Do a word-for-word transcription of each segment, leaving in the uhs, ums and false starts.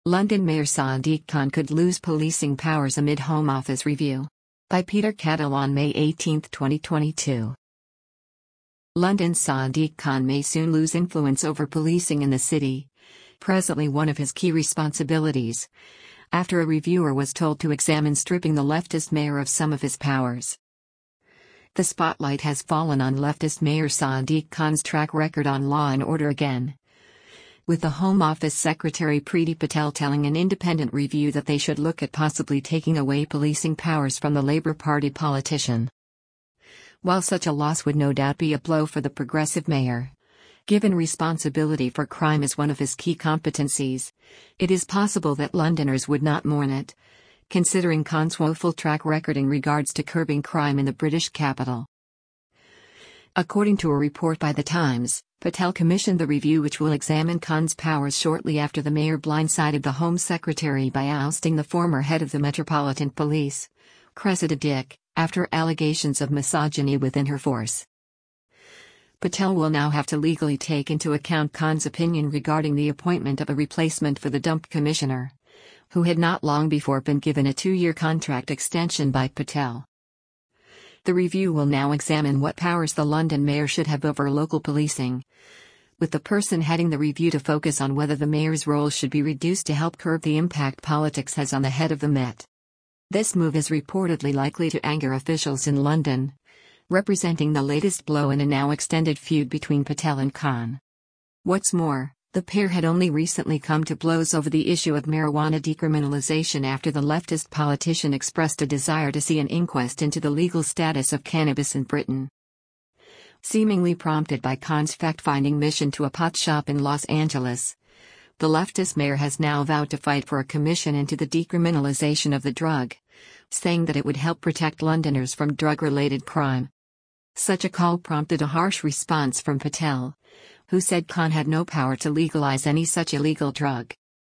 London Mayor Sadiq Khan could lose policing powers amid Home Office review. By Peter Cadell on May eighteenth twenty twenty-two. London's Sadiq Khan may soon lose influence over policing in the city, presently one of his key responsibilities, after a reviewer was told to examine stripping the leftist mayor of some of his powers. The spotlight has fallen on leftist Mayor Sadiq Khan's track record on law and order again, with the Home Office Secretary Priti Patel telling an independent review that they should look at possibly taking away policing powers from the Labour Party politician. While such a loss would no doubt be a blow for the progressive mayor, given responsibility for crime is one of his key competencies, it is possible that Londoners would not mourn it, considering Khan's woeful track record in regards to curbing crime in the British capital. According to a report by The Times, Patel commissioned the review which will examine Khan's powers shortly after the mayor blindsided the Home Secretary by ousting the former head of the Metropolitan Police, Cressida Dick, after allegations of misogyny within her force. Patel will now have to legally take into account Khan's opinion regarding the appointment of a replacement for the dumped commissioner, who had not long before been given a two-year contract extension by Patel. The review will now examine what powers the London mayor should have over local policing, with the person heading the review to focus on whether the mayor's role should be reduced to help curb the impact politics has on the head of the Met. This move is reportedly likely to anger officials in London, representing the latest blow in a now extended feud between Patel and Khan. What's more, the pair had only recently come to blows over the issue of marijuana decriminalization after the leftist politician expressed a desire to see an inquest into the legal status of cannabis in Britain. Seemingly prompted by Khan's fact-finding mission to a pot shop in Los Angeles, the leftist mayor has now vowed to fight for a commission into the decriminalization of the drug, saying that it would help protect Londoners from drug-related crime. Such a call prompted a harsh response from Patel, who said Khan had no power to legalize any such illegal drug.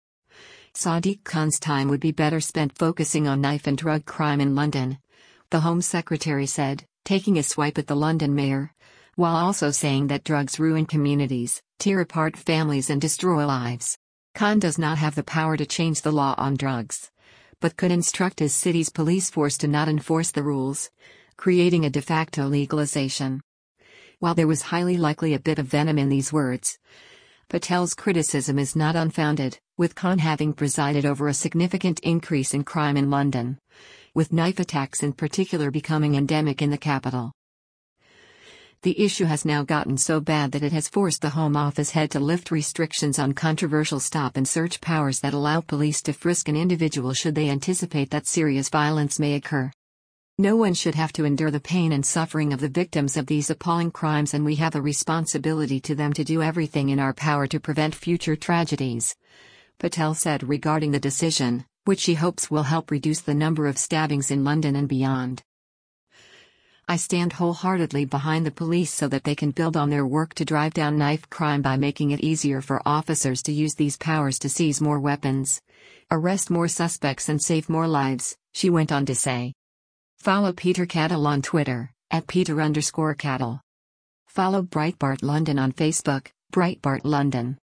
Sadiq Khan's time would be better spent focusing on knife and drug crime in London, the Home Secretary said, taking a swipe at the London mayor, while also saying that drugs ruin communities, tear apart families and destroy lives. Khan does not have the power to change the law on drugs, but could instruct his city's police force to not enforce the rules, creating a de facto legalization. While there was highly likely a bit of venom in these words, Patel's criticism is not unfounded, with Khan having presided over a significant increase in crime in London, with knife attacks in particular becoming endemic in the capital. The issue has now gotten so bad that it has forced the Home Office head to lift restrictions on controversial stop and search powers that allow police to frisk an individual should they anticipate that serious violence may occur. No one should have to endure the pain and suffering of the victims of these appalling crimes, and we have a responsibility to them to do everything in our power to prevent future tragedies, Patel said regarding the decision, which she hopes will help reduce the number of stabbings in London and beyond. I stand wholeheartedly behind the police so that they can build on their work to drive down knife crime by making it easier for officers to use these powers to seize more weapons, arrest more suspects and save more lives, she went on to say. Follow Peter Cadell on Twitter, at Peter underscore Cadell. Follow Breitbart London on Facebook, Breitbart London.